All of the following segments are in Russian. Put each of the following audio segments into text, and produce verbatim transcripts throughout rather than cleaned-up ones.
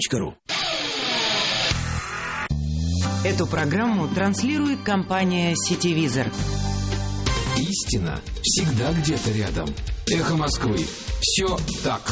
точка ру. Эту программу транслирует компания «Сетевизор». Истина всегда где-то рядом. Эхо Москвы. Все так.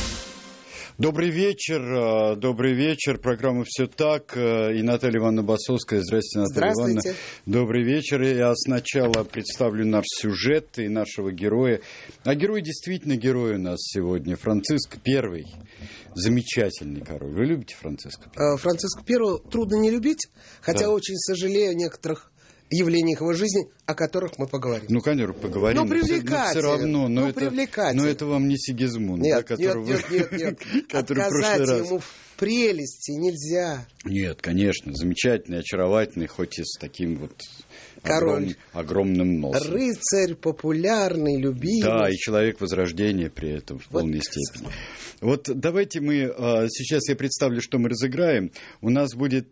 Добрый вечер, добрый вечер. Программа «Все так». И Наталья Ивановна Басовская. Здравствуйте, Наталья Ивановна. Добрый вечер. Я сначала представлю наш сюжет и нашего героя. А герой действительно герой у нас сегодня. Франциск Первый. Замечательный король. Вы любите Франциска Первого? Франциска Первого трудно не любить, хотя да. очень сожалею о некоторых явлениях его жизни, о которых мы поговорим. Ну, конечно, поговорим. Но привлекательно. Но все равно. Но, ну, это, но это вам не Сигизмунд. Нет, да, нет, нет, нет, нет. Отказать ему в прелести нельзя. Нет, конечно, замечательный, очаровательный, хоть и с таким вот король. Огром, огромным носом. Рыцарь, популярный, любимый. Да, и человек Возрождения при этом в вот полной степени. Вот давайте мы, сейчас я представлю, что мы разыграем. У нас будет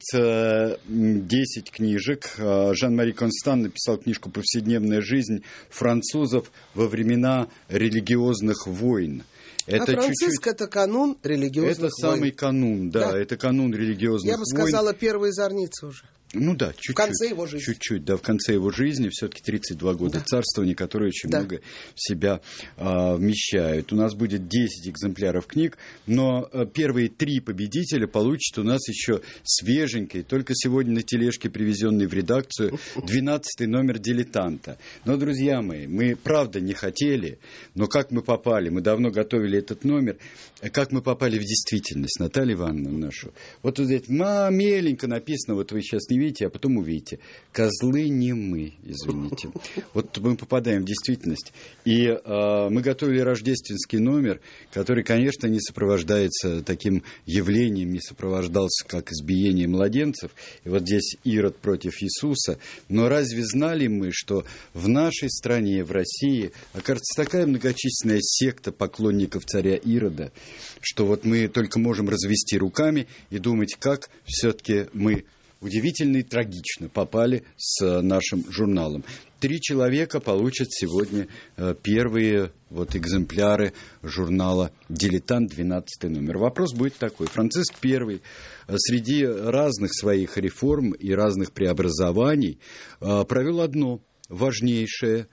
десять книжек. Жан-Мари Констан написал книжку «Повседневная жизнь французов во времена религиозных войн». Это а Франциск — это канун религиозных это войн. Это самый канун, да, да, это канун религиозных войн. Я бы сказала, войн. Первые зорницы уже. Ну да, чуть-чуть. В конце его жизни. Чуть-чуть, да, в конце его жизни. Все-таки тридцать два года да. царствования, которые очень да. много в себя а, вмещают. У нас будет десять экземпляров книг, но а, первые три победителя получат у нас еще свеженький, только сегодня на тележке, привезенный в редакцию, двенадцатый номер «Дилетанта». Но, друзья мои, мы правда не хотели, но как мы попали, мы давно готовили этот номер, как мы попали в действительность, Наталья Ивановна нашу. Вот тут здесь меленько написано, вот вы сейчас не видите, а потом увидите. Козлы не мы, извините. Вот мы попадаем в действительность. И э, мы готовили рождественский номер, который, конечно, не сопровождается таким явлением, не сопровождался как избиение младенцев. И вот здесь Ирод против Иисуса. Но разве знали мы, что в нашей стране, в России, окажется такая многочисленная секта поклонников царя Ирода, что вот мы только можем развести руками и думать, как все-таки мы удивительно и трагично попали с нашим журналом. Три человека получат сегодня э, первые вот экземпляры журнала «Дилетант», двенадцатый номер. Вопрос будет такой. Франциск Первый э, среди разных своих реформ и разных преобразований э, провел одно важнейшее,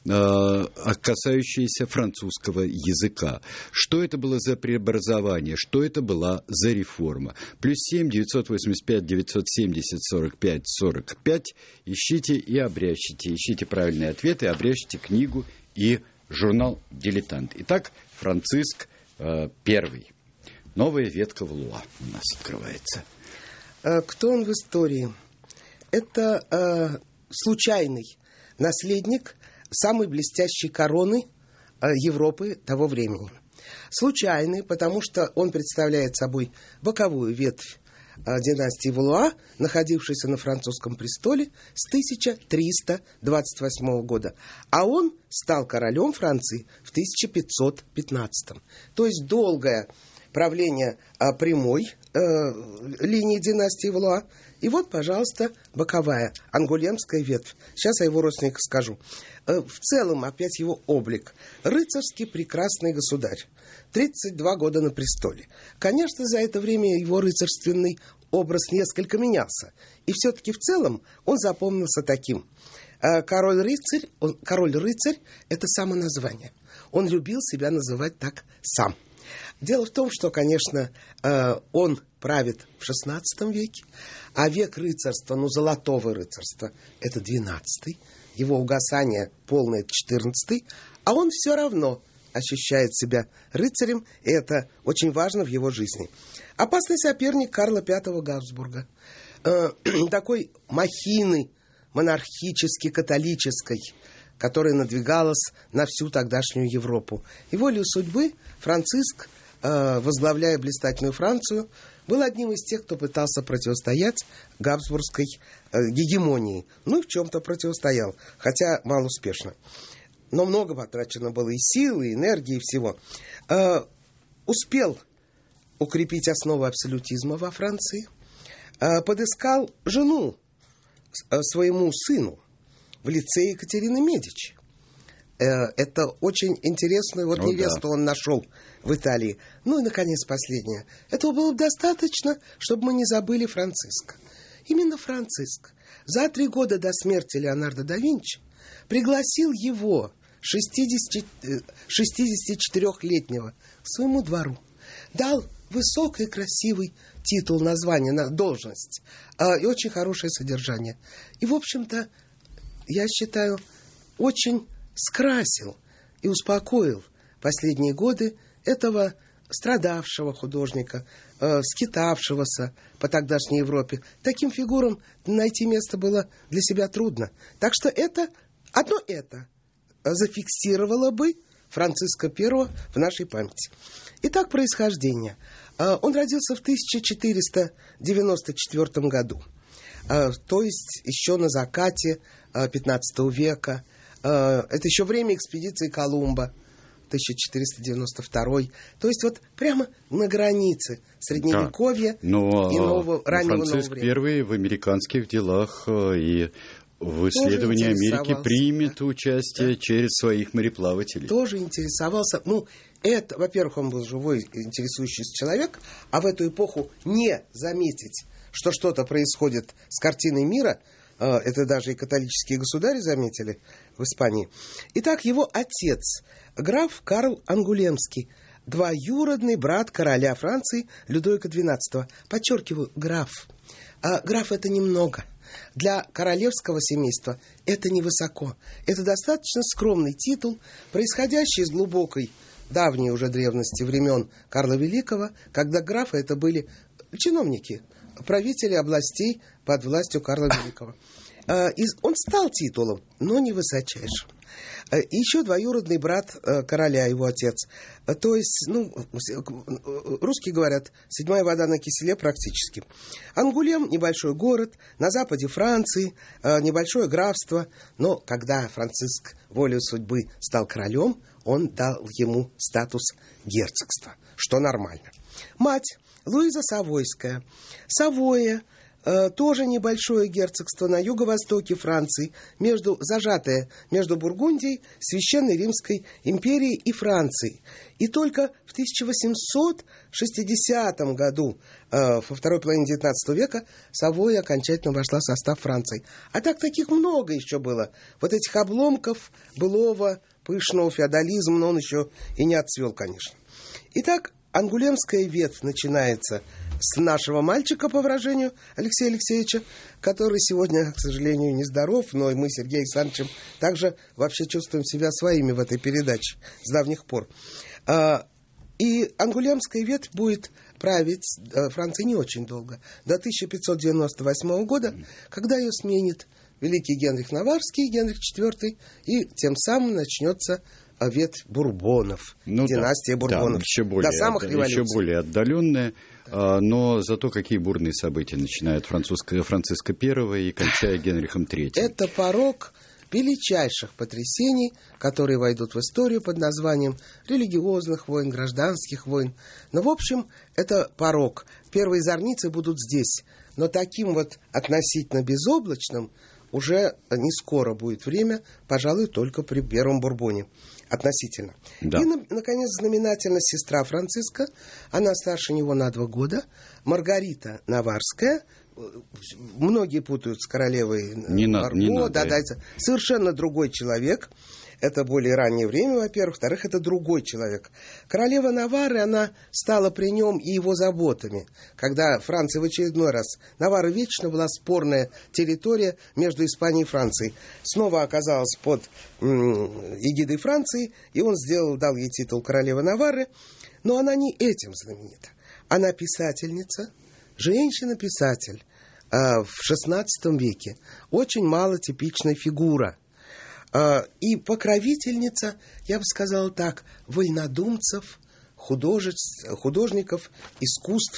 касающееся французского языка. Что это было за преобразование? Что это была за реформа? Плюс семь девятьсот восемьдесят пять девятьсот семьдесят сорок пять сорок пять. Ищите и обрящите. Ищите правильные ответы, обрящите книгу и журнал «Дилетант». Итак, Франциск э, Первый. Новая ветка Валуа у нас открывается. Кто он в истории? Это э, случайный наследник самой блестящей короны Европы того времени. Случайный, потому что он представляет собой боковую ветвь династии Валуа, находившейся на французском престоле с тысяча триста двадцать восьмого года. А он стал королем Франции в тысяча пятьсот пятнадцатом. То есть долгое правление прямой э, линии династии Валуа. И вот, пожалуйста, боковая, ангулемская ветвь. Сейчас я его родственниках скажу. В целом, опять его облик. Рыцарский прекрасный государь. тридцать два года на престоле. Конечно, за это время его рыцарственный образ несколько менялся. И все-таки в целом он запомнился таким. Король-рыцарь, он, король-рыцарь – это само название. Он любил себя называть так сам. Дело в том, что, конечно, он правит в шестнадцатом веке, а век рыцарства, ну, золотого рыцарства, это двенадцатый, его угасание полное, это четырнадцатый, а он все равно ощущает себя рыцарем, и это очень важно в его жизни. Опасный соперник Карла Пятого Габсбурга, э, такой махины монархически-католической, которая надвигалась на всю тогдашнюю Европу. И волею судьбы Франциск, э, возглавляя блистательную Францию, был одним из тех, кто пытался противостоять габсбургской э, гегемонии. Ну и в чем-то противостоял, хотя малоуспешно. Но много потрачено было и сил, и энергии, и всего. Э, успел укрепить основы абсолютизма во Франции. Э, подыскал жену э, своему сыну в лице Екатерины Медичи. Это очень интересную вот О, невесту да. он нашел в Италии. Ну и, наконец, последнее. Этого было достаточно, чтобы мы не забыли Франциско. Именно Франциск за три года до смерти Леонардо да Винчи пригласил его, шестидесятичетырёхлетнего, к своему двору. Дал высокий, красивый титул, название, должность и очень хорошее содержание. И, в общем-то, я считаю, очень скрасил и успокоил последние годы этого страдавшего художника, э, скитавшегося по тогдашней Европе. Таким фигурам найти место было для себя трудно. Так что это, одно это зафиксировало бы Франциска Первого в нашей памяти. Итак, происхождение. Э, он родился в тысяча четыреста девяносто четвёртом году, э, то есть еще на закате э, пятнадцатого века. Э, это еще время экспедиции Колумба. тысяча четыреста девяносто второй. То есть вот прямо на границе Средневековья, да, но, и нового, раннего нового времени. Франциск Первый в американских делах и в исследовании Америки примет да. участие да. через своих мореплавателей. Тоже интересовался. Ну, это, во-первых, он был живой, интересующийся человек, а в эту эпоху не заметить, что что-то происходит с картиной мира, это даже и католические государи заметили в Испании. Итак, его отец, граф Карл Ангулемский, двоюродный брат короля Франции Людовика двенадцатого. Подчеркиваю, граф. А граф — это немного. Для королевского семейства это невысоко. Это достаточно скромный титул, происходящий из глубокой, давней уже древности времен Карла Великого, когда графы это были чиновники, правители областей под властью Карла Великого. Он стал титулом, но не высочайшим. Еще двоюродный брат короля, его отец. То есть, ну, русские говорят, седьмая вода на киселе практически. Ангулем — небольшой город, на западе Франции, небольшое графство. Но когда Франциск волею судьбы стал королем, он дал ему статус герцогства, что нормально. Мать Луиза Савойская. Савоя — тоже небольшое герцогство на юго-востоке Франции, между, зажатое между Бургундией, Священной Римской империей и Францией. И только в тысяча восемьсот шестидесятом году, э, во второй половине девятнадцатого века, Савоя окончательно вошла в состав Франции. А так таких много еще было. Вот этих обломков былого пышного феодализма, но он еще и не отцвел, конечно. Итак, Ангулемская ветвь начинается с нашего мальчика, по выражению Алексея Алексеевича, который сегодня, к сожалению, нездоров, но и мы с Сергеем Александровичем также вообще чувствуем себя своими в этой передаче с давних пор. И Ангулемская ветвь будет править Францией не очень долго, до тысяча пятьсот девяносто восьмого года, когда ее сменит великий Генрих Наварский, Генрих четвёртый, и тем самым начнется ветвь Бурбонов, ну, династия да, Бурбонов, да, еще более, до самых революций. Еще более отдаленная, да. Но зато какие бурные события начинают Франциска Первого и кончая Генрихом Третьим. Это порог величайших потрясений, которые войдут в историю под названием религиозных войн, гражданских войн. Но, в общем, это порог. Первые зорницы будут здесь, но таким вот относительно безоблачным уже не скоро будет время, пожалуй, только при Первом Бурбоне. Относительно. Да. И, наконец, знаменательность сестра Франциска. Она старше него на два года. Маргарита Наварская. Многие путают с королевой не Марго. Не надо. Да, да, совершенно другой человек. Это более раннее время, во-первых. Во-вторых, это другой человек. Королева Наварры, она стала при нем и его заботами. Когда Франция в очередной раз... Наварра вечно была спорная территория между Испанией и Францией. Снова оказалась под м- эгидой Франции, и он сделал, дал ей титул королевы Наварры. Но она не этим знаменита. Она писательница, женщина-писатель э, в шестнадцатом веке. Очень малотипичная фигура. И покровительница, я бы сказала так, вольнодумцев, художеств, художников, искусств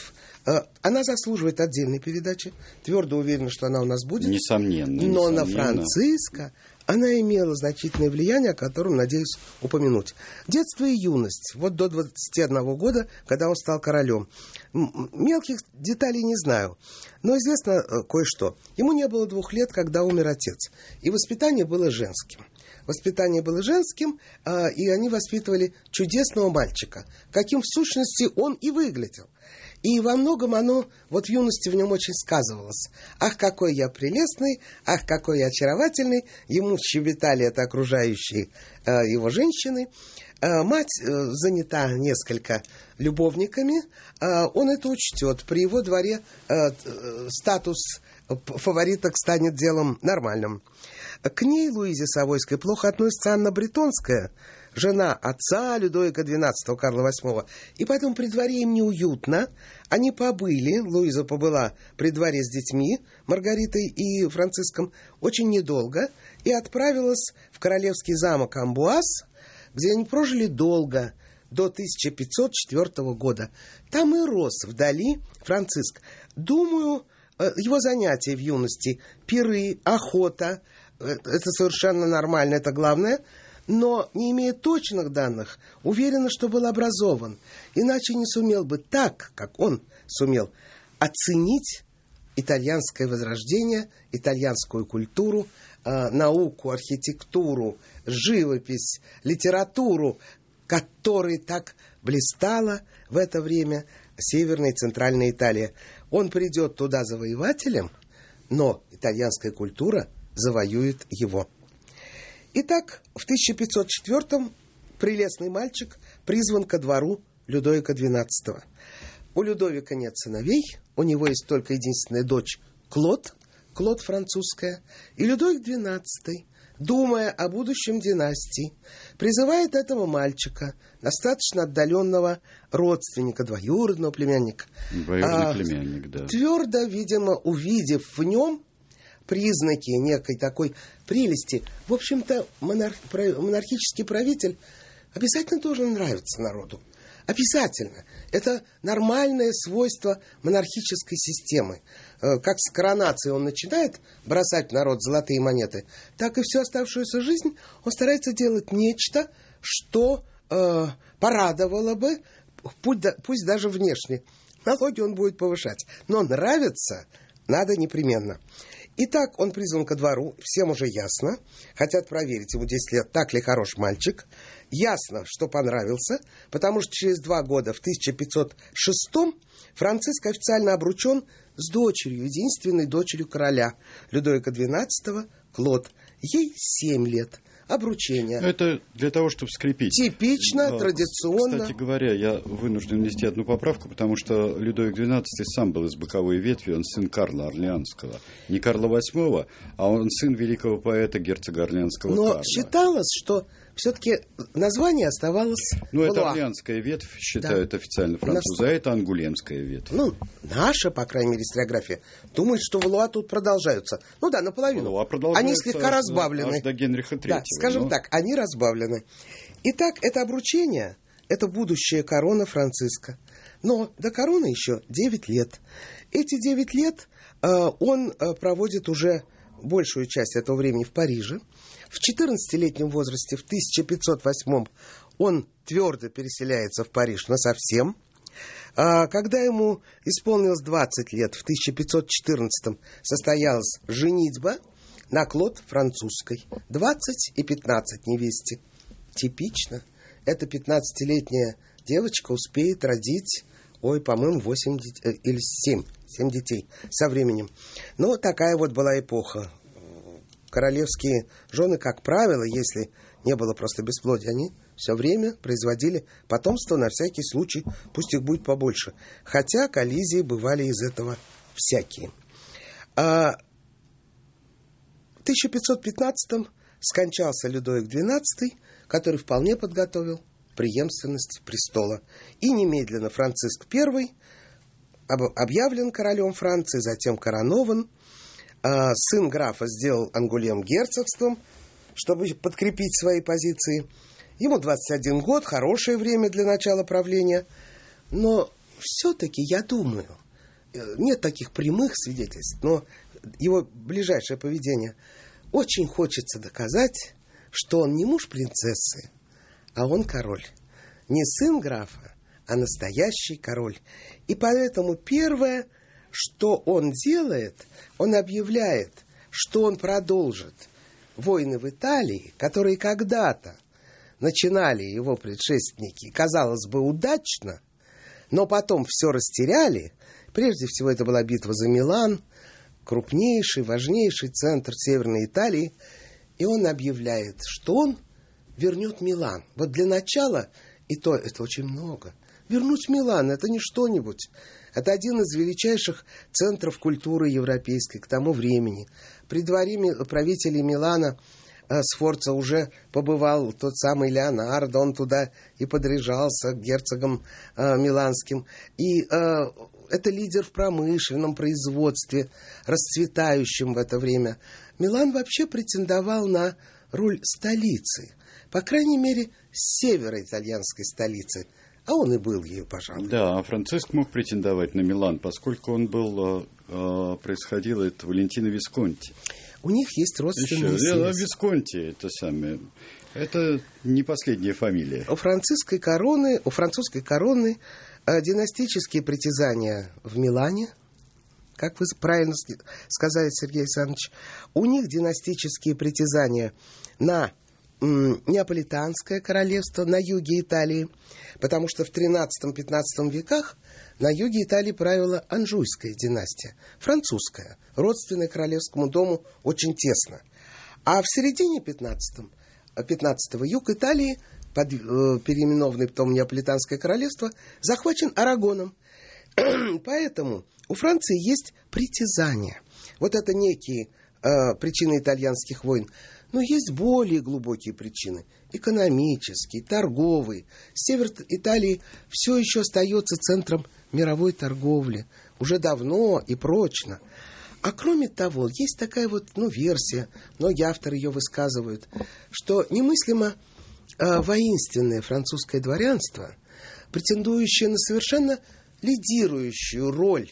Она заслуживает отдельной передачи. Твердо уверена, что она у нас будет. Несомненно. Но несомненно. на Франциска она имела значительное влияние, о котором надеюсь упомянуть. Детство и юность. Вот до двадцати одного года, когда он стал королем. Мелких деталей не знаю. Но известно кое-что. Ему не было двух лет, когда умер отец. И воспитание было женским. Воспитание было женским, и они воспитывали чудесного мальчика, каким в сущности он и выглядел. И во многом оно вот в юности в нем очень сказывалось. Ах, какой я прелестный, ах, какой я очаровательный. Ему щебетали это окружающие э, его женщины. Э, мать э, занята несколько любовниками. Э, он это учтет. При его дворе э, э, статус фавориток станет делом нормальным. К ней, Луизе Савойской, плохо относится Анна Бретонская, жена отца Людовика двенадцатого, Карла восьмого, и поэтому при дворе им неуютно. Они побыли, Луиза побыла при дворе с детьми, Маргаритой и Франциском, очень недолго, и отправилась в королевский замок Амбуаз, где они прожили долго, до тысяча пятьсот четвёртого года. Там и рос вдали Франциск. Думаю, его занятия в юности, пиры, охота, это совершенно нормально, это главное. Но, не имея точных данных, уверена, что был образован. Иначе не сумел бы так, как он сумел, оценить итальянское возрождение, итальянскую культуру, э, науку, архитектуру, живопись, литературу, которой так блистала в это время Северная и Центральная Италия. Он придет туда завоевателем, но итальянская культура завоюет его. Итак, в тысяча пятьсот четвёртом прелестный мальчик призван ко двору Людовика двенадцатого. У Людовика нет сыновей, у него есть только единственная дочь Клод, Клод французская, и Людовик двенадцатый, думая о будущем династии, призывает этого мальчика, достаточно отдаленного родственника, двоюродного племянника, Двоюродный а, племянник, да. твердо, видимо, увидев в нем признаки некой такой прелести. В общем-то, монарх, монархический правитель обязательно должен нравиться народу. Обязательно. Это нормальное свойство монархической системы. Как с коронацией он начинает бросать в народ золотые монеты, так и всю оставшуюся жизнь он старается делать нечто, что э, порадовало бы, пусть, пусть даже внешне. Налоги он будет повышать. Но нравится надо непременно. Итак, он призван ко двору, всем уже ясно, хотят проверить ему десять лет, так ли хорош мальчик. Ясно, что понравился, потому что через два года, в тысяча пятьсот шестом, Франциск официально обручен с дочерью, единственной дочерью короля, Людовика двенадцатого, Клод. Ей семь лет. Обручение. Это для того, чтобы скрепить. Типично, да, традиционно. Кстати говоря, я вынужден внести одну поправку, потому что Людовик двенадцатый сам был из боковой ветви, он сын Карла Орлеанского. Не Карла восьмого, а он сын великого поэта, герцога Орлеанского Но Карла. считалось, что все-таки название оставалось Ну, Валуа. Это Орлеанская ветвь, считают да. официально французы, а это Ангулемская ветвь. Ну, наша, по крайней мере, историография думает, что Валуа тут продолжаются. Ну да, наполовину. Валуа продолжаются они слегка аж, разбавлены. Аж до Генриха третьего. Да, скажем но... так, они разбавлены. Итак, это обручение, это будущая корона Франциска. Но до короны еще девять лет. Эти девять лет э, он э, проводит уже большую часть этого времени в Париже. В четырнадцатилетнем возрасте, в тысяча пятьсот восьмом, он твердо переселяется в Париж насовсем. А когда ему исполнилось двадцать лет, в тысяча пятьсот четырнадцатом, состоялась женитьба на Клод французской. двадцать и пятнадцать невесте. Типично. Эта пятнадцатилетняя девочка успеет родить, ой, по-моему, восемь или семь, семь детей со временем. Но такая вот была эпоха. Королевские жены, как правило, если не было просто бесплодия, они все время производили потомство на всякий случай, пусть их будет побольше. Хотя коллизии бывали из этого всякие. А в тысяча пятьсот пятнадцатом скончался Людовик двенадцатый, который вполне подготовил преемственность престола. И немедленно Франциск I объявлен королем Франции, затем коронован. Сын графа сделал Ангулем герцогством, чтобы подкрепить свои позиции. Ему двадцать один год, хорошее время для начала правления. Но все-таки, я думаю, нет таких прямых свидетельств, но его ближайшее поведение, очень хочется доказать, что он не муж принцессы, а он король. Не сын графа, а настоящий король. И поэтому первое, что он делает, он объявляет, что он продолжит войны в Италии, которые когда-то начинали его предшественники, казалось бы, удачно, но потом все растеряли. Прежде всего, это была битва за Милан, крупнейший, важнейший центр Северной Италии. И он объявляет, что он вернет Милан. Вот для начала, и то это очень много, вернуть Милан — это не что-нибудь. Это один из величайших центров культуры европейской к тому времени. При дворе правителей Милана э, Сфорца уже побывал тот самый Леонардо, он туда и подряжался герцогом э, миланским. И э, это лидер в промышленном производстве, расцветающем в это время. Милан вообще претендовал на роль столицы, по крайней мере, северо-итальянской столицы. А он и был ею, пожалуй. Да, а Франциск мог претендовать на Милан, поскольку он был, э, происходил от Валентино Висконти. У них есть родственные связи. Еще, Висконти, это самое, это не последняя фамилия. У французской короны, у французской короны э, династические притязания в Милане, как вы правильно сказали, Сергей Александрович. У них династические притязания на Неаполитанское королевство на юге Италии, потому что в тринадцатом-пятнадцатом веках на юге Италии правила Анжуйская династия, французская, родственная королевскому дому очень тесно. А в середине пятнадцатого юг Италии, под, э, переименованный потом Неаполитанское королевство, захвачен Арагоном. Поэтому у Франции есть притязания. Вот это некие э, причины итальянских войн. Но есть более глубокие причины. Экономические, торговые. Север Италии все еще остается центром мировой торговли. Уже давно и прочно. А кроме того, есть такая вот ну, версия, многие авторы ее высказывают, что немыслимо э, воинственное французское дворянство, претендующее на совершенно лидирующую роль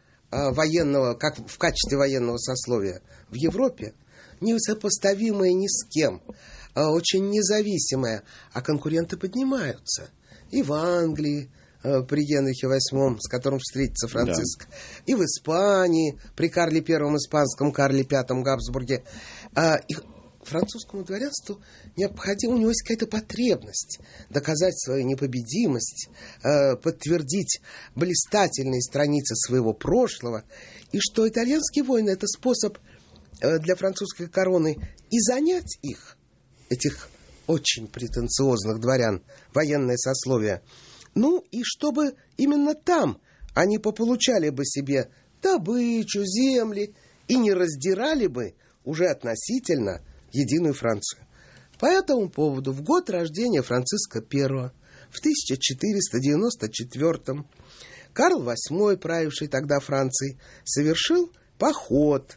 э, военного, как в качестве военного сословия в Европе, несопоставимая ни с кем, а очень независимая, а конкуренты поднимаются. И в Англии э, при Генрихе восьмом, с которым встретится Франциск, да. И в Испании при Карле Первом Испанском, Карле Пятом Габсбурге. Э, и французскому дворянству необходимо, у него есть какая-то потребность доказать свою непобедимость, э, подтвердить блистательные страницы своего прошлого, и что итальянские войны — это способ для французской короны и занять их, этих очень претенциозных дворян, военное сословие, ну и чтобы именно там они пополучали бы себе добычу, земли и не раздирали бы уже относительно единую Францию. По этому поводу в год рождения Франциска Первого, в тысяча четыреста девяносто четвёртом, Карл восьмой, правивший тогда Францией, совершил поход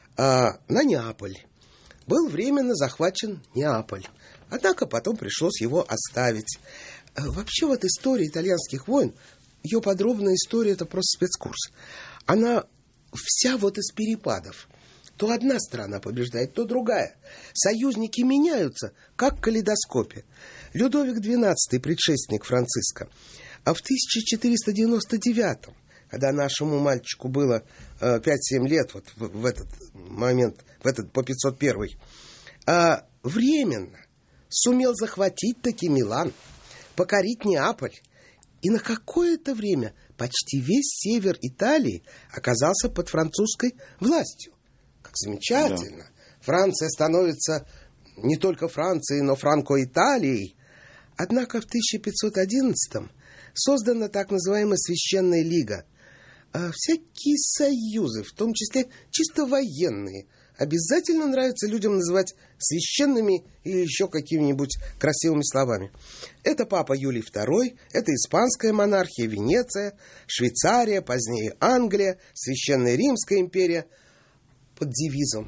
на Неаполь. Был временно захвачен Неаполь. Однако потом пришлось его оставить. Вообще вот история итальянских войн, ее подробная история — это просто спецкурс. Она вся вот из перепадов. То одна страна побеждает, то другая. Союзники меняются, как в калейдоскопе. Людовик двенадцатый, предшественник Франциска, а в тысяча четыреста девяносто девятом, когда нашему мальчику было э, пять-семь лет, вот в, в этот момент, в этот по пятьсот первый, э, временно сумел захватить таки Милан, покорить Неаполь. И на какое-то время почти весь север Италии оказался под французской властью. Как замечательно! Да. Франция становится не только Францией, но Франко-Италией. Однако в тысяча пятьсот одиннадцатом создана так называемая Священная Лига. А всякие союзы, в том числе чисто военные, обязательно нравится людям называть священными или еще какими-нибудь красивыми словами. Это папа Юлий второй, это испанская монархия, Венеция, Швейцария, позднее Англия, Священная Римская империя под девизом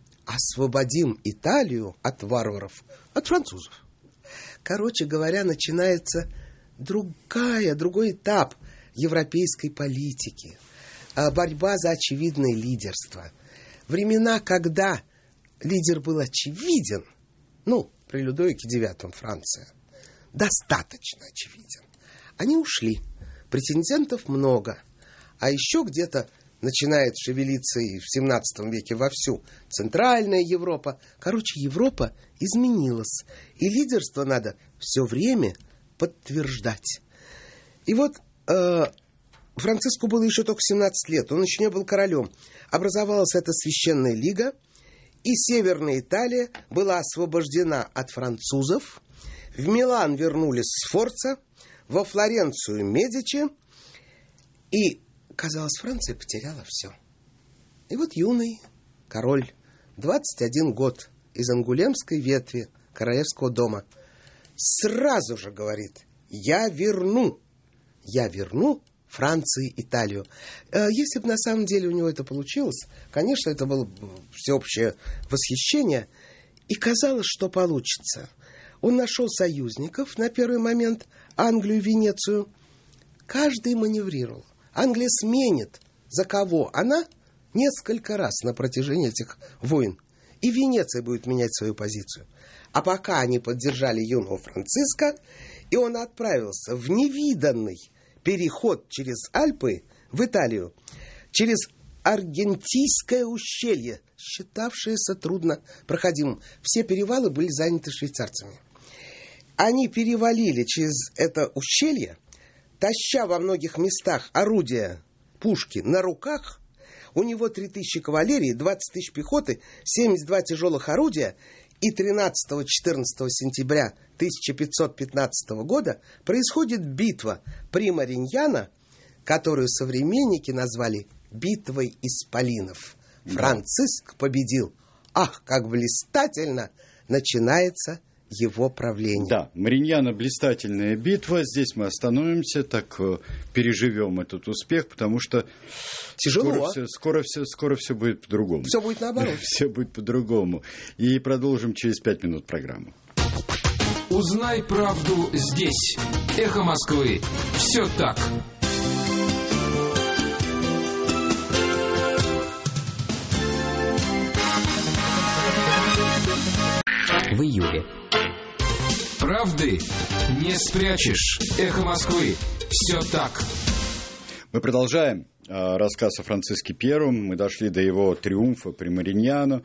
«Освободим Италию от варваров, от французов». Короче говоря, начинается другая, другой этап европейской политики. борьба за очевидное лидерство. Времена, когда лидер был очевиден, ну, при Людовике девятом Франция, достаточно очевиден, они ушли. Претендентов много. А еще где-то начинает шевелиться и в семнадцатом веке вовсю Центральная Европа. Короче, Европа изменилась. И лидерство надо все время подтверждать. И вот э, Франциску было еще только семнадцать лет. Он еще не был королем. Образовалась эта священная лига. И Северная Италия была освобождена от французов. В Милан вернулись Сфорца. Во Флоренцию Медичи. И, казалось, Франция потеряла все. И вот юный король, двадцать один год, из ангулемской ветви королевского дома, сразу же говорит: я верну, я верну Франции Италию. Если бы на самом деле у него это получилось, конечно, это было бы всеобщее восхищение, и казалось, что получится. Он нашел союзников на первый момент, Англию, Венецию. Каждый маневрировал. Англия сменит. За кого? Она несколько раз на протяжении этих войн. И Венеция будет менять свою позицию. А пока они поддержали юного Франциска, и он отправился в невиданный переход через Альпы в Италию, через Аргентийское ущелье, считавшееся труднопроходимым. Все перевалы были заняты швейцарцами. Они перевалили через это ущелье, таща во многих местах орудия, пушки на руках. У него три тысячи кавалерии, двадцать тысяч пехоты, семьдесят два тяжелых орудия. И тринадцатого-четырнадцатого сентября тысяча пятьсот пятнадцатого года происходит битва при Мариньяно, которую современники назвали битвой исполинов. Франциск победил. Ах, как блистательно начинается его правление. Да, Мариньяно — блистательная битва. Здесь мы остановимся, так э, переживем этот успех, потому что тяжело. Скоро все, скоро все, скоро все будет по-другому. Все будет наоборот. Все будет по-другому. И продолжим через пять минут программу. Узнай правду здесь. Эхо Москвы. Все так. В июле. Правды не спрячешь. Эхо Москвы. Все так. Мы продолжаем рассказ о Франциске Первом. Мы дошли до его триумфа при Мариньяно.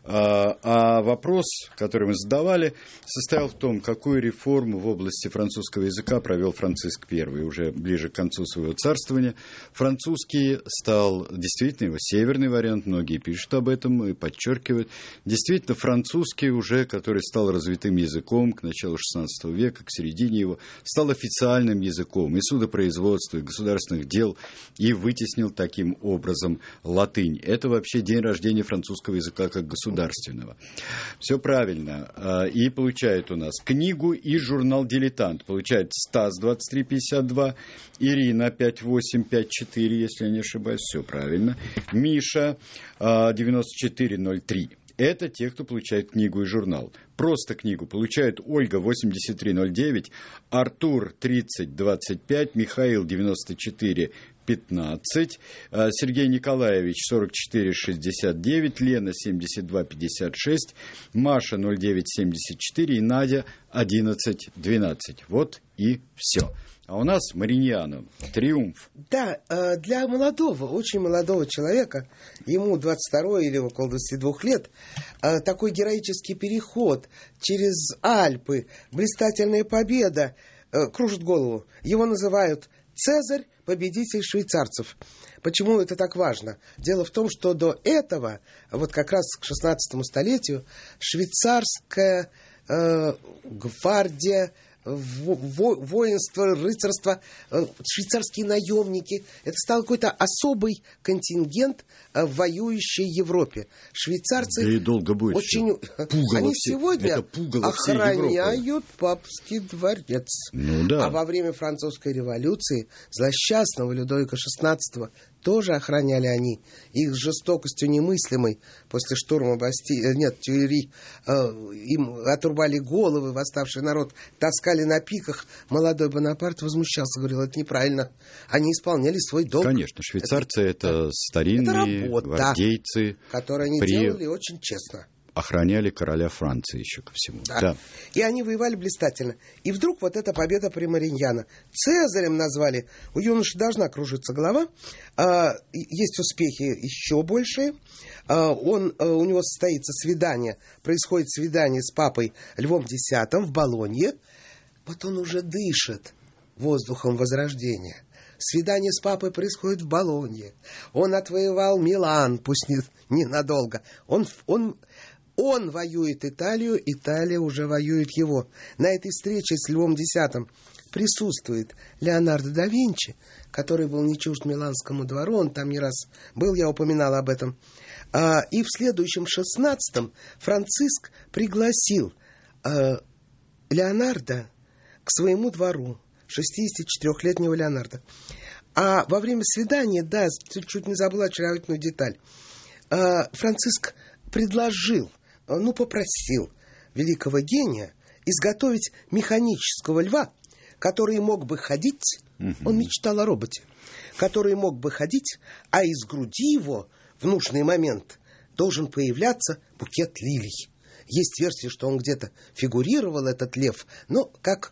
А вопрос, который мы задавали, состоял в том, какую реформу в области французского языка провел Франциск Первый уже ближе к концу своего царствования. Французский стал действительно его северный вариант, многие пишут об этом и подчеркивают. Действительно, французский уже, который стал развитым языком к началу шестнадцатого века, к середине его, стал официальным языком и судопроизводства, и государственных дел, и вытеснил таким образом латынь. Это вообще день рождения французского языка как государственного. Государственного. Все правильно. И получает у нас книгу и журнал «Дилетант». Получает Стас двадцать три пятьдесят два, Ирина пять восемь пять четыре, если я не ошибаюсь. Все правильно. Миша девяносто четыре ноль три. Это те, кто получает книгу и журнал. Просто книгу получают Ольга восемьдесят три ноль девять, Артур тридцать двадцать пять, Михаил девяносто четыре пятнадцать, Сергей Николаевич сорок четыре шестьдесят девять, Лена семьдесят два пятьдесят шесть, Маша ноль девять семьдесят четыре и Надя одиннадцать двенадцать. Вот и все. А у нас Мариньяно, триумф. Да, для молодого, очень молодого человека, ему двадцать два или около двадцати двух лет, такой героический переход через Альпы, блистательная победа, кружит голову. Его называют Цезарь, победитель швейцарцев. Почему это так важно? Дело в том, что до этого, вот как раз к шестнадцатому столетию, швейцарская э, гвардия, во, воинство, рыцарство, э, швейцарские наемники, это стал какой-то особый контингент э, в воюющей Европе. Швейцарцы да и долго будет очень... Они все, сегодня охраняют папский дворец. Ну, да. А во время французской революции злосчастного Людовика шестнадцатого тоже охраняли они. Их с жестокостью немыслимой после штурма Бастилии, нет, Тюильри, э, им отрубали головы, восставший народ таскали на пиках. Молодой Бонапарт возмущался, говорил, это неправильно. Они исполняли свой долг. Конечно, швейцарцы это, это старинные это работа, гвардейцы, которые они при... делали очень честно. Охраняли короля Франции еще ко всему. Да. Да. И они воевали блистательно. И вдруг вот эта победа при Мариньяно. Цезарем назвали. У юноши должна кружиться голова. А, есть успехи еще большие. А, он, а, у него состоится свидание. Происходит свидание с папой Львом X в Болонье. Вот он уже дышит воздухом Возрождения. Свидание с папой происходит в Болонье. Он отвоевал Милан, пусть не, ненадолго. Он... он Он воюет Италию, Италия уже воюет его. На этой встрече с Львом X присутствует Леонардо да Винчи, который был не чужд Миланскому двору, он там не раз был, я упоминал об этом. И в следующем шестнадцатом Франциск пригласил Леонардо к своему двору, шестидесятичетырёхлетнего Леонардо. А во время свидания, да, чуть не забыла очаровательную деталь, Франциск предложил, ну, попросил великого гения изготовить механического льва, который мог бы ходить, угу. Он мечтал о роботе, который мог бы ходить, а из груди его в нужный момент должен появляться букет лилий. Есть версия, что он где-то фигурировал, этот лев, но как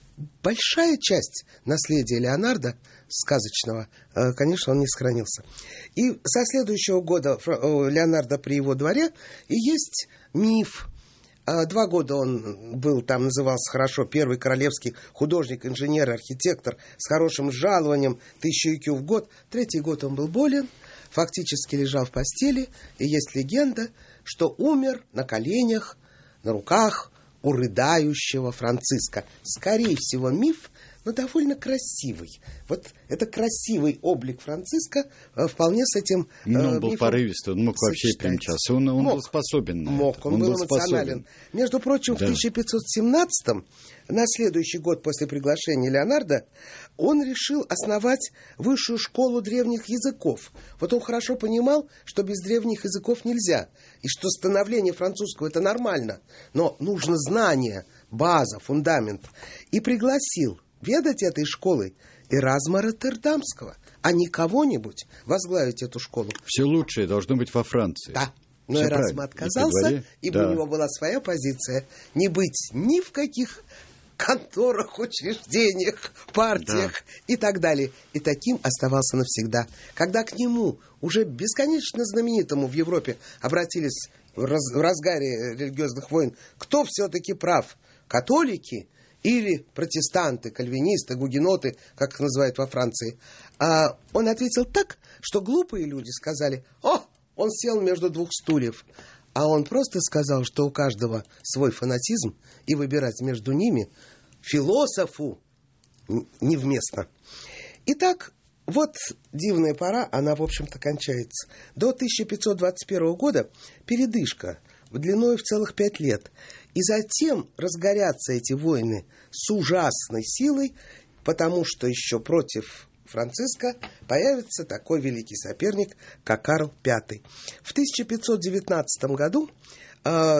большая часть наследия Леонардо сказочного, конечно, он не сохранился. И со следующего года Леонардо при его дворе и есть миф. Два года он был, там назывался хорошо, первый королевский художник, инженер, архитектор с хорошим жалованием, тысячу ай кью в год. Третий год он был болен, фактически лежал в постели, и есть легенда, что умер на коленях, на руках у рыдающего Франциска. Скорее всего, миф, но довольно красивый. Вот это красивый облик Франциска э, вполне с этим э, ну, он был мифом порывистый, он мог вообще примчаться. Он, он мог, был способен на мог, это. Он, он был, был эмоционален. Способен. Между прочим, да. В тысяча пятьсот семнадцатом, на следующий год после приглашения Леонардо, он решил основать высшую школу древних языков. Вот он хорошо понимал, что без древних языков нельзя, и что становление французского — это нормально, но нужно знание, база, фундамент. И пригласил ведать этой школой Эразма Роттердамского, а не кого-нибудь возглавить эту школу. Все лучшее должно быть во Франции. Да. Но все Эразм отказался, и ибо да. у него была своя позиция. Не быть ни в каких конторах, учреждениях, партиях да. и так далее. И таким оставался навсегда. Когда к нему, уже бесконечно знаменитому в Европе, обратились в, раз, в разгаре религиозных войн, кто все-таки прав, католики или протестанты, кальвинисты, гугеноты, как их называют во Франции, а он ответил так, что глупые люди сказали: «О, он сел между двух стульев». А он просто сказал, что у каждого свой фанатизм, и выбирать между ними философу невместно. Итак, вот дивная пора, она, в общем-то, кончается. До тысяча пятьсот двадцать первого года передышка длиной в целых пять лет. И затем разгорятся эти войны с ужасной силой, потому что еще против Франциска появится такой великий соперник, как Карл Пятый. В тысяча пятьсот девятнадцатом году э,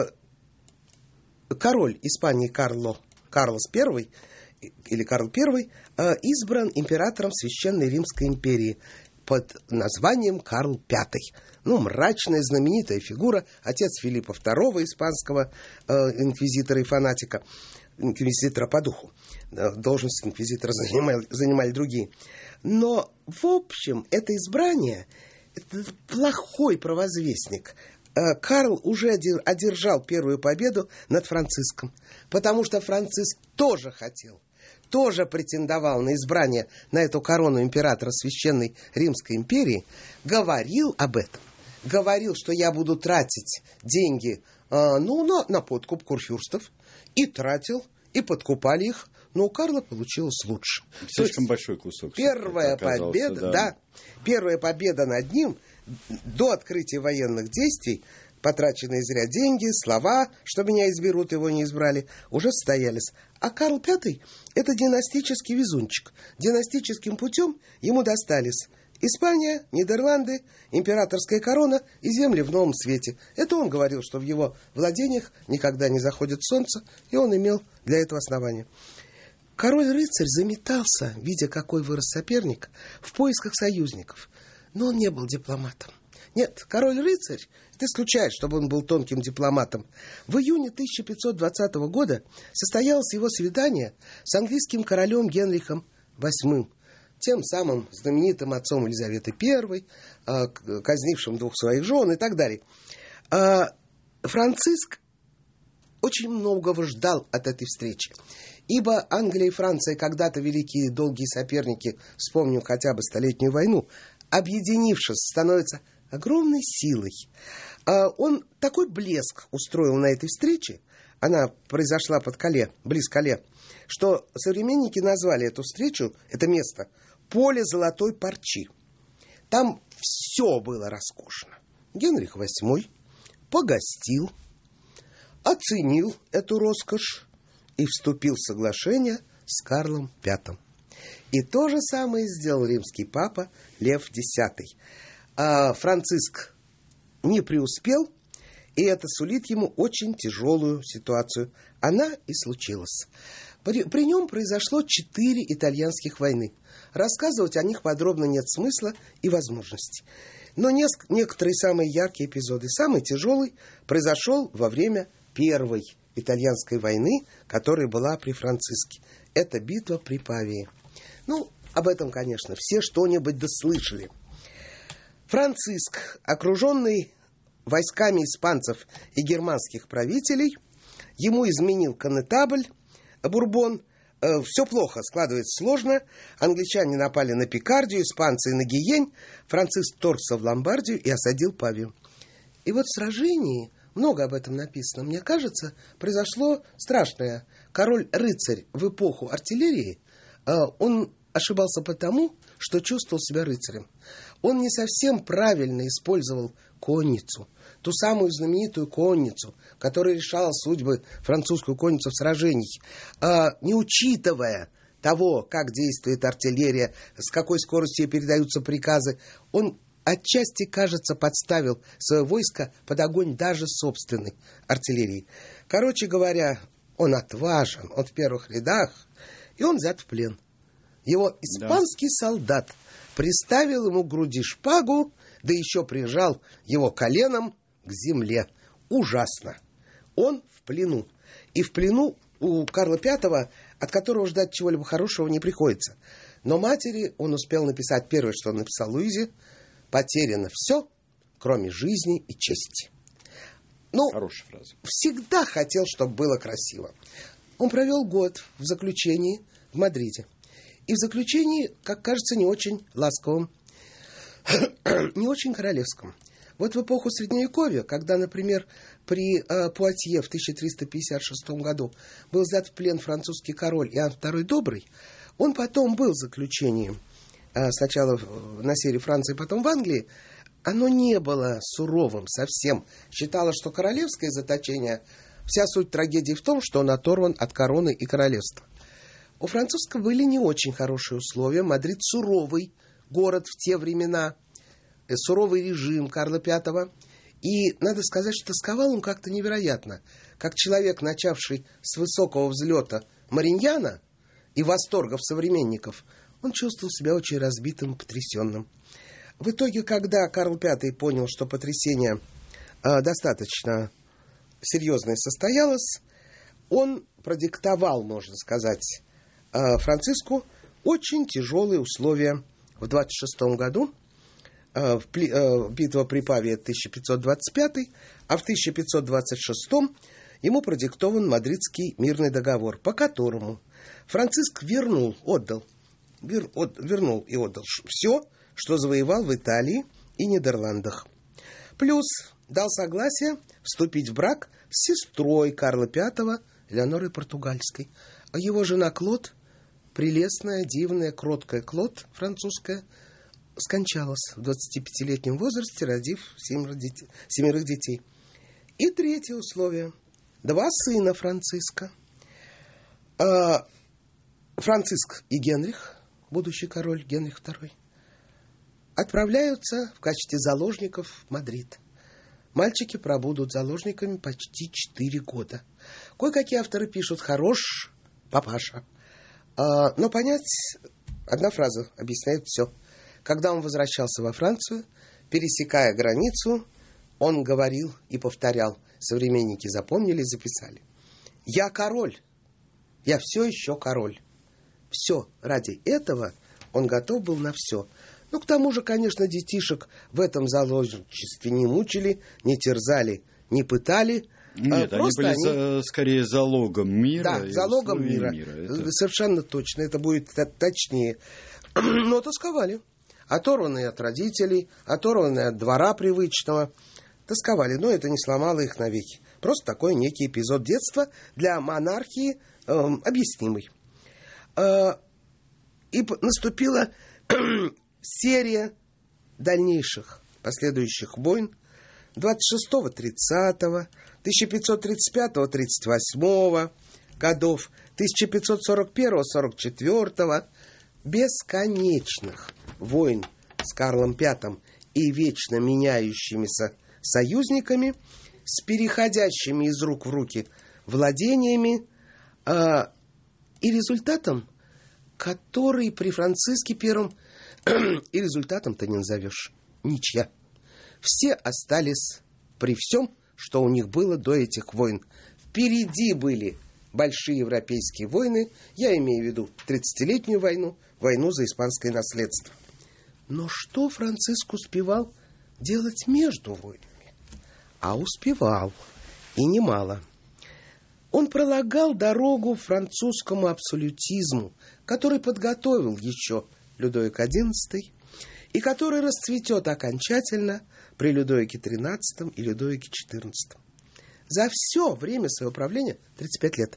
король Испании Карло, Карлос Первый или Карл Первый э, избран императором Священной Римской империи под названием Карл Пятый. Ну, мрачная, знаменитая фигура, отец Филиппа Второго, испанского э, инквизитора и фанатика, инквизитора по духу. Должность инквизитора занимали, занимали другие. Но, в общем, это избрание, это плохой провозвестник. Карл уже одержал первую победу над Франциском, потому что Франциск тоже хотел, тоже претендовал на избрание на эту корону императора Священной Римской империи, говорил об этом, говорил, что я буду тратить деньги ну, на, на подкуп курфюрстов, и тратил, и подкупали их, но у Карла получилось лучше. Слишком большой кусок. Первая победа, да. да, первая победа над ним до открытия военных действий, потраченные зря деньги, слова, что меня изберут, его не избрали, уже состоялись. А Карл Пятый — это династический везунчик. Династическим путем ему достались Испания, Нидерланды, императорская корона и земли в новом свете. Это он говорил, что в его владениях никогда не заходит солнце, и он имел для этого основания. Король-рыцарь заметался, видя, какой вырос соперник, в поисках союзников. Но он не был дипломатом. Нет, король-рыцарь — это исключает, чтобы он был тонким дипломатом. В июне тысяча пятьсот двадцатого года состоялось его свидание с английским королем Генрихом восьмым, тем самым знаменитым отцом Елизаветы Первой, казнившим двух своих жен и так далее. Франциск очень многого ждал от этой встречи. Ибо Англия и Франция, когда-то великие долгие соперники, вспомним хотя бы Столетнюю войну, объединившись, становятся огромной силой. Он такой блеск устроил на этой встрече, она произошла под Кале, близ Кале, что современники назвали эту встречу, это место, поле золотой парчи. Там все было роскошно. Генрих восьмой погостил, оценил эту роскошь и вступил в соглашение с Карлом Пятым. И то же самое сделал римский папа Лев Десятый. А Франциск не преуспел, и это сулит ему очень тяжелую ситуацию. Она и случилась. При, при нем произошло четыре итальянских войны. Рассказывать о них подробно нет смысла и возможности. Но неск- некоторые самые яркие эпизоды, самый тяжелый, произошел во время Первой итальянской войны, которая была при Франциске. Это битва при Павии. Ну, об этом, конечно, все что-нибудь дослышали. Франциск, окруженный войсками испанцев и германских правителей, ему изменил коннетабль Бурбон. Э, все плохо, складывается сложно. Англичане напали на Пикардию, испанцы на Гиень. Франциск вторгся в Ломбардию и осадил Павию. И вот в сражении, много об этом написано, мне кажется, произошло страшное. Король-рыцарь в эпоху артиллерии, э, он ошибался потому, что чувствовал себя рыцарем. Он не совсем правильно использовал конницу, ту самую знаменитую конницу, которая решала судьбы французскую конницу в сражениях, а, не учитывая того, как действует артиллерия, с какой скоростью передаются приказы. Он отчасти, кажется, подставил свое войско под огонь даже собственной артиллерии. Короче говоря, он отважен, он в первых рядах, и он взят в плен. Его испанский да. солдат приставил ему к груди шпагу, да еще прижал его коленом к земле. Ужасно. Он в плену. И в плену у Карла Пятого, от которого ждать чего-либо хорошего не приходится. Но матери он успел написать первое, что он написал Луизе: «Потеряно все, кроме жизни и чести». Ну, хорошая фраза. Всегда хотел, чтобы было красиво. Он провел год в заключении в Мадриде. И в заключении, как кажется, не очень ласковым, не очень королевском. Вот в эпоху Средневековья, когда, например, при э, Пуатье в тысяча триста пятьдесят шестом году был взят в плен французский король Иоанн второй Добрый, он потом был в заключении, э, сначала на севере Франции, потом в Англии. Оно не было суровым совсем. Считалось, что королевское заточение, вся суть трагедии в том, что он оторван от короны и королевства. У французского были не очень хорошие условия. Мадрид суровый город в те времена, суровый режим Карла Пятого. И надо сказать, что тосковал он как-то невероятно. Как человек, начавший с высокого взлета Мариньяна и восторгов современников, он чувствовал себя очень разбитым и потрясенным. В итоге, когда Карл Пятый понял, что потрясение э, достаточно серьезное состоялось, он продиктовал, можно сказать, Франциску очень тяжелые условия в двадцать шестом году. Битва при Павии тысяча пятьсот двадцать пятый, а в тысяча пятьсот двадцать шестом ему продиктован Мадридский мирный договор, по которому Франциск вернул, отдал, вер, от, вернул и отдал все, что завоевал в Италии и Нидерландах. Плюс дал согласие вступить в брак с сестрой Карла Пятого, Элеонорой Португальской. А его жена Клод, прелестная, дивная, кроткая Клод, французская, скончалась в двадцатипятилетнем возрасте, родив семеро детей, семерых детей. И третье условие. Два сына Франциска. Франциск и Генрих, будущий король Генрих второй. отправляются в качестве заложников в Мадрид. Мальчики пробудут заложниками почти четыре года. Кое-какие авторы пишут «хорош папаша». А, но понять, одна фраза объясняет все. Когда он возвращался во Францию, пересекая границу, он говорил и повторял. Современники запомнили, записали. «Я король. Я все еще король». Все. Ради этого он готов был на все. Ну, к тому же, конечно, детишек в этом заложничестве не мучили, не терзали, не пытали. Нет, они были они... За, скорее залогом мира. Да, залогом мира. мира. Это... Совершенно точно. Это будет точнее. Но тосковали. Оторванные от родителей, оторванные от двора привычного. Тосковали. Но это не сломало их навеки. Просто такой некий эпизод детства для монархии э, объяснимый. Э, и наступила серия дальнейших последующих войн двадцать шестого тридцатого, тысяча пятьсот тридцать пятого тридцать восьмого годов, тысяча пятьсот сорок первого сорок четвёртого, бесконечных войн с Карлом Пятым и вечно меняющимися союзниками, с переходящими из рук в руки владениями, э, и результатом, который при Франциске Первом и результатом-то не назовешь. Ничья. Все остались при всем, что у них было до этих войн. Впереди были большие европейские войны. Я имею в виду тридцатилетнюю войну, войну за испанское наследство. Но что Франциск успевал делать между войнами? А успевал. И немало. Он пролагал дорогу французскому абсолютизму, который подготовил еще Людовик одиннадцатый, и который расцветет окончательно при Людовике тринадцатом и Людовике четырнадцатом. За все время своего правления, тридцать пять лет,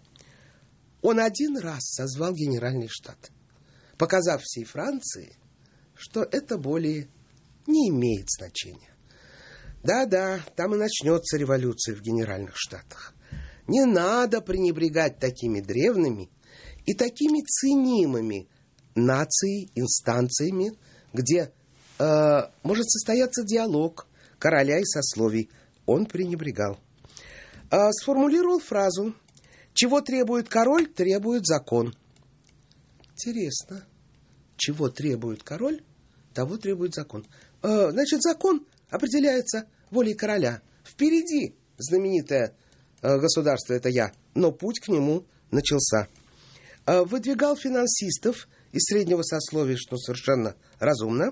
он один раз созвал Генеральный штат, показав всей Франции, что это более не имеет значения. Да-да, там и начнется революция в Генеральных Штатах. Не надо пренебрегать такими древними и такими ценимыми нацией, инстанциями, где э, может состояться диалог короля и сословий. Он пренебрегал. Э, сформулировал фразу: «Чего требует король, требует закон». Интересно. Чего требует король, того требует закон. Э, значит, закон определяется волей короля. Впереди знаменитое э, государство — это я, но путь к нему начался. Э, выдвигал финансистов из среднего сословия, что совершенно разумно,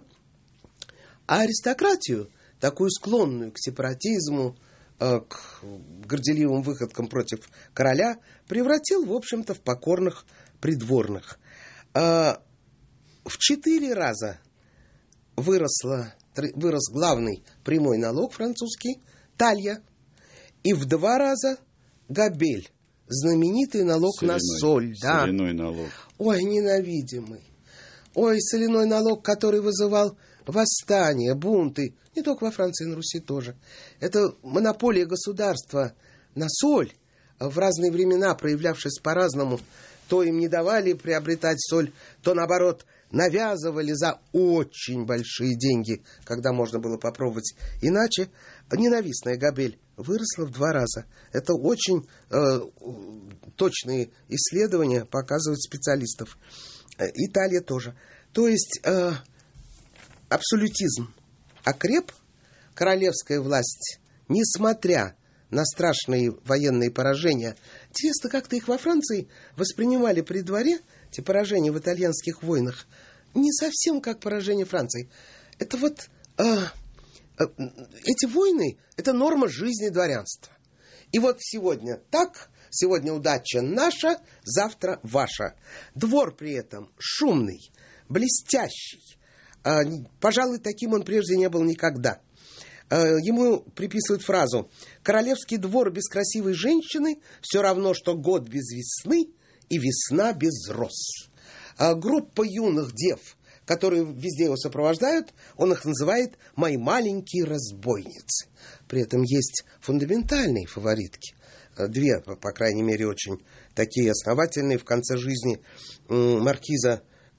а аристократию, такую склонную к сепаратизму, э, к горделивым выходкам против короля, превратил, в общем-то, в покорных придворных. Э, в четыре раза выросла, вырос главный прямой налог французский, талья, и в два раза габель, знаменитый налог соляной, на соль. Да. Соляной налог. Ой, ненавидимый. Ой, соляной налог, который вызывал восстания, бунты, не только во Франции, на Руси тоже. Это монополия государства на соль, в разные времена проявлявшись по-разному. То им не давали приобретать соль, то, наоборот, навязывали за очень большие деньги, когда можно было попробовать иначе. Ненавистная габель выросла в два раза. Это очень э, точные исследования показывают специалистов. Италия тоже. То есть э, абсолютизм окреп, королевская власть, несмотря на страшные военные поражения. Интересно, как-то их во Франции воспринимали при дворе, эти поражения в итальянских войнах, не совсем как поражение Франции. Это вот э, э, эти войны, это норма жизни дворянства. И вот сегодня так, сегодня удача наша, завтра ваша. Двор при этом шумный, блестящий. Э, пожалуй, таким он прежде не был никогда. Э, ему приписывают фразу: «Королевский двор без красивой женщины все равно, что год без весны и весна без роз». А группа юных дев, которые везде его сопровождают, он их называет «мои маленькие разбойницы». При этом есть фундаментальные фаворитки. Две, по крайней мере, очень такие основательные. В конце жизни маркиза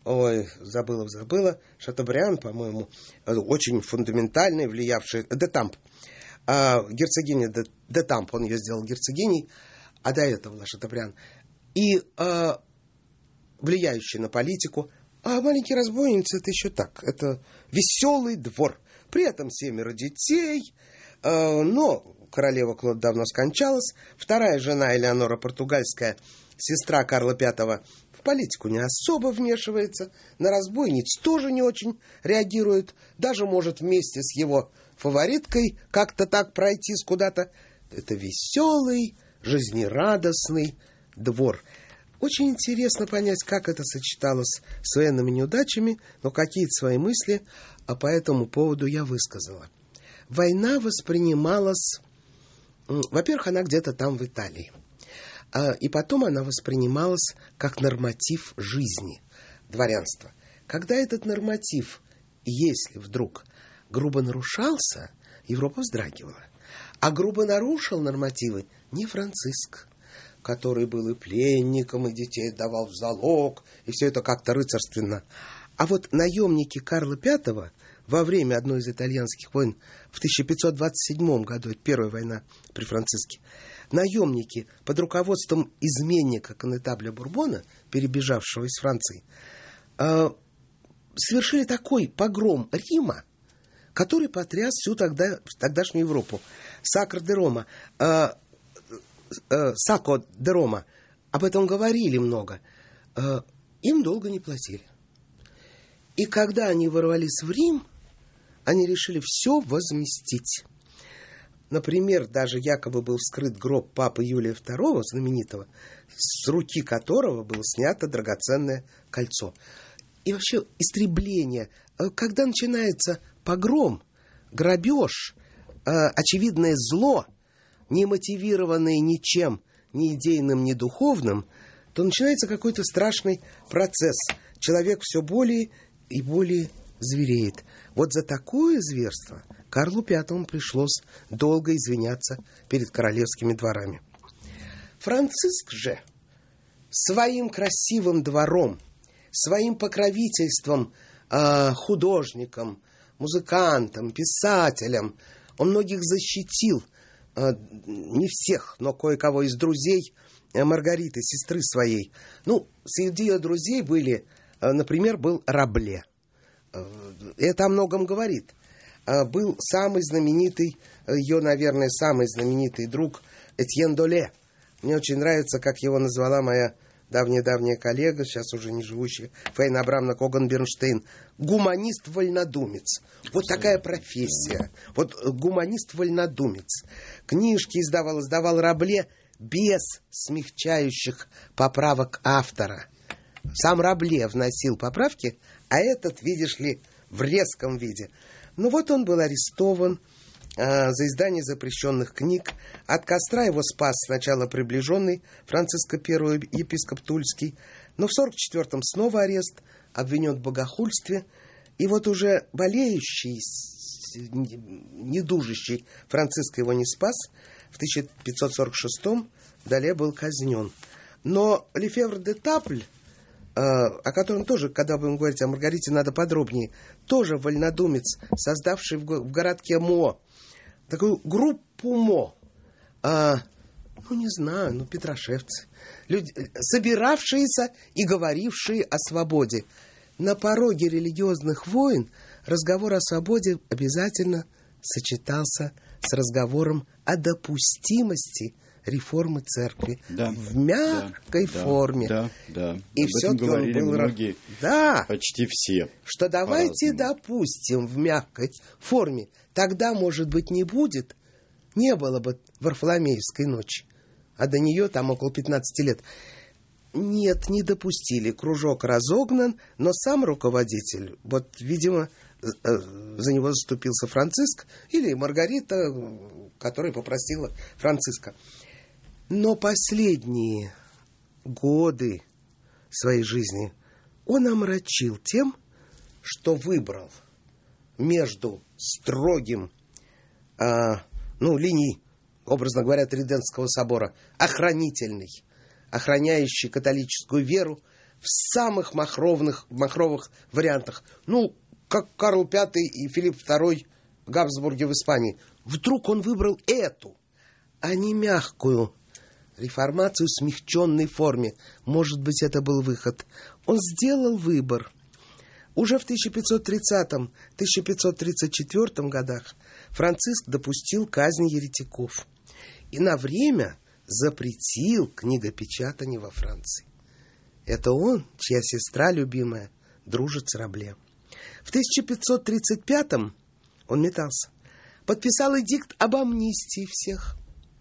ой, забыла, забыла, Шатобриан, по-моему, очень фундаментальный, влиявший, Детамп, а, герцогиня Детамп, он ее сделал герцогиней, а до этого была Шатобриан, и а, влияющий на политику. А «Маленький разбойниц» — это еще так, это веселый двор, при этом семеро детей, а, но королева Клод давно скончалась, вторая жена Элеонора Португальская, сестра Карла Пятого, в политику не особо вмешивается, на разбойниц тоже не очень реагирует, даже может вместе с его фавориткой как-то так пройтись куда-то. Это веселый, жизнерадостный двор. Очень интересно понять, как это сочеталось с военными неудачами, но какие-то свои мысли а по этому поводу я высказала. Война воспринималась... Во-первых, она где-то там в Италии. И потом она воспринималась как норматив жизни дворянства. Когда этот норматив, если вдруг грубо нарушался, Европа вздрагивала. А грубо нарушил нормативы не Франциск, который был и пленником, и детей давал в залог, и все это как-то рыцарственно. А вот наемники Карла Пятого во время одной из итальянских войн в тысяча пятьсот двадцать седьмом году, это первая война при Франциске, наемники под руководством изменника коннетабля Бурбона, перебежавшего из Франции, э, совершили такой погром Рима, который потряс всю тогда, тогдашнюю Европу. Сакр де Рома, э, э, Сако де Рома, об этом говорили много. Э, им долго не платили. И когда они ворвались в Рим, они решили все возместить. Например, даже якобы был вскрыт гроб папы Юлия Второго, знаменитого, с руки которого было снято драгоценное кольцо. И вообще истребление. Когда начинается погром, грабеж, очевидное зло, не мотивированное ничем, ни идейным, ни духовным, то начинается какой-то страшный процесс. Человек все более и более звереет. Вот за такое зверство Карлу Пятому пришлось долго извиняться перед королевскими дворами. Франциск же своим красивым двором, своим покровительством э, художникам, музыкантам, писателям, он многих защитил, э, не всех, но кое-кого из друзей э, Маргариты, сестры своей. Ну, среди ее друзей были, э, например, был Рабле. Это о многом говорит. Был самый знаменитый, ее, наверное, самый знаменитый друг Этьен Доле. Мне очень нравится, как его назвала моя давняя-давняя коллега, сейчас уже не живущая, Фейна Абрамовна Коган-Бернштейн. Гуманист-вольнодумец. Вот такая профессия. Вот гуманист-вольнодумец. Книжки издавал, издавал Рабле без смягчающих поправок автора. Сам Рабле вносил поправки, а этот, видишь ли, в резком виде. Ну вот он был арестован э, за издание запрещенных книг. От костра его спас сначала приближенный Франциско Первый, епископ Тульский. Но в сорок четвёртом снова арест, обвинен в богохульстве. И вот уже болеющий, недужащий Франциско его не спас. В тысяча пятьсот сорок шестом Доле был казнен. Но Лефевр де Тапль, о котором тоже, когда будем говорить о Маргарите, надо подробнее, тоже вольнодумец, создавший в, го- в городке Мо такую группу Мо, а, ну, не знаю, ну, петрошевцы, люди, собиравшиеся и говорившие о свободе. На пороге религиозных войн разговор о свободе обязательно сочетался с разговором о допустимости реформы церкви, да, в мягкой да, форме. Да, да. И об этом говорили был... многие, да, почти все. Что давайте по-разному. допустим в мягкой форме. Тогда, может быть, не будет. Не было бы Варфоломеевской ночи. А до нее там около пятнадцати лет. Нет, не допустили. Кружок разогнан, но сам руководитель, вот, видимо, за него заступился Франциск или Маргарита, которая попросила Франциска. Но последние годы своей жизни он омрачил тем, что выбрал между строгим, а, ну, линией, образно говоря, Тридентского собора, охранительной, охраняющей католическую веру в самых махровых, махровых вариантах. Ну, как Карл Пятый и Филипп Второй в Габсбурге в Испании. Вдруг он выбрал эту, а не мягкую реформацию в смягченной форме. Может быть, это был выход. Он сделал выбор. Уже в тысяча пятьсот тридцатом — тысяча пятьсот тридцать четвёртом годах Франциск допустил казнь еретиков и на время запретил книгопечатание во Франции. Это он, чья сестра любимая дружит с Рабле. В тысяча пятьсот тридцать пятом он метался, подписал эдикт об амнистии всех.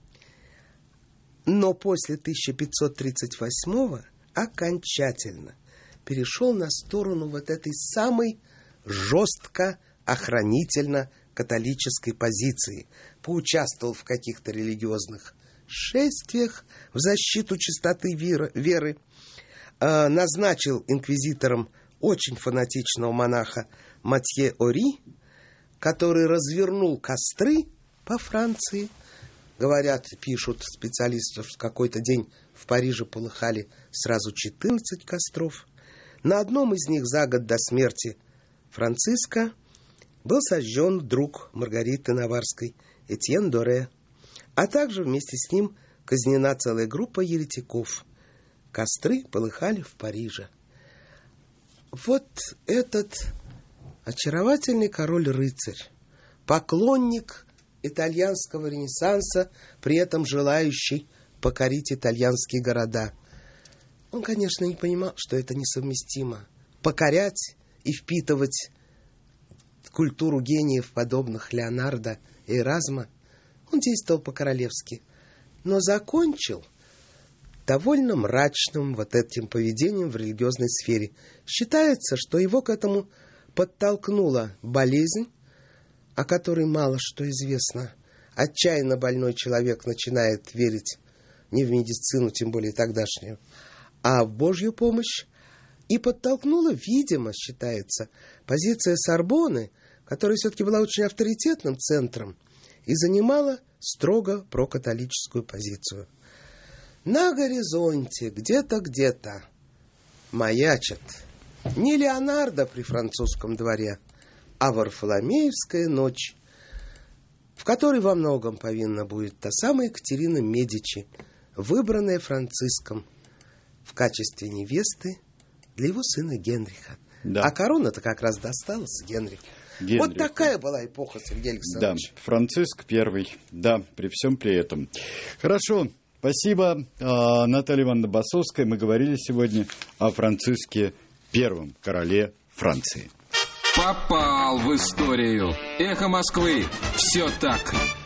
Но после тысяча пятьсот тридцать восьмого окончательно перешел на сторону вот этой самой жестко охранительно-католической позиции. Поучаствовал в каких-то религиозных шествиях в защиту чистоты веры, э, назначил инквизитором очень фанатичного монаха Матье Ори, который развернул костры по Франции. Говорят, пишут специалисты, что в какой-то день в Париже полыхали сразу четырнадцать костров. На одном из них за год до смерти Франциска был сожжен друг Маргариты Наварской, Этьен Доре, а также вместе с ним казнена целая группа еретиков. Костры полыхали в Париже. Вот этот очаровательный король-рыцарь, поклонник итальянского ренессанса, при этом желающий покорить итальянские города. Он, конечно, не понимал, что это несовместимо. Покорять и впитывать культуру гениев, подобных Леонардо и Эразма. Он действовал по-королевски, но закончил довольно мрачным вот этим поведением в религиозной сфере. Считается, что его к этому подтолкнула болезнь, о которой мало что известно. Отчаянно больной человек начинает верить не в медицину, тем более тогдашнюю, а в Божью помощь. И подтолкнула, видимо, считается, позиция Сорбонны, которая все-таки была очень авторитетным центром и занимала строго прокатолическую позицию. На горизонте, где-то, где-то маячит не Леонардо при французском дворе, а Варфоломеевская ночь, в которой во многом повинна будет та самая Екатерина Медичи, выбранная Франциском в качестве невесты для его сына Генриха. Да. А корона-то как раз досталась Генриху. Генриху. Вот такая была эпоха, Сергей Александрович. Да, Франциск первый, да, при всем при этом. Хорошо, спасибо, Наталья Ивановна Басовская. Мы говорили сегодня о Франциске первом, короле Франции. Попал в историю. Эхо Москвы. Все так.